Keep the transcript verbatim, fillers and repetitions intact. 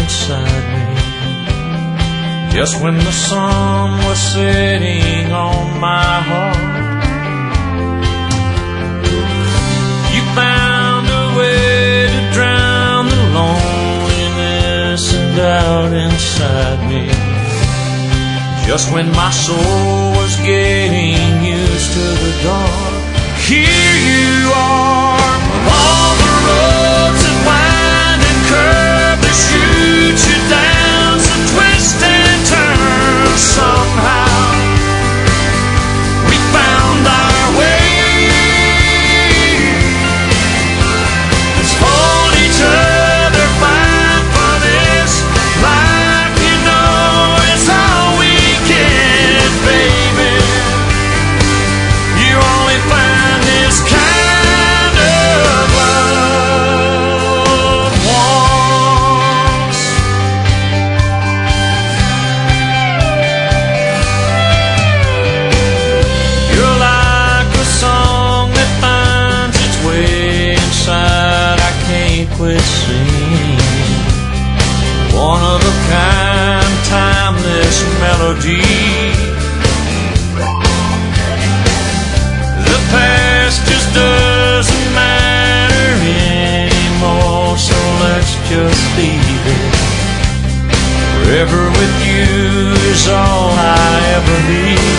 inside me. Just when the sun was setting on my heart, you found a way to drown the loneliness and doubt inside me. Just when my soul was getting used to the dark, here you are. All the roads that wind and curve, they shoot you down some twists and turns. Somehow we found our way. Let's hold each other, fight for this life, you know it's all we get, baby. You only find this kind of love once. You're like a song that finds its way inside, I can't quit singing. One of a kind, timeless melody. The past just doesn't matter anymore, so let's just leave it. Forever with you is all I ever need.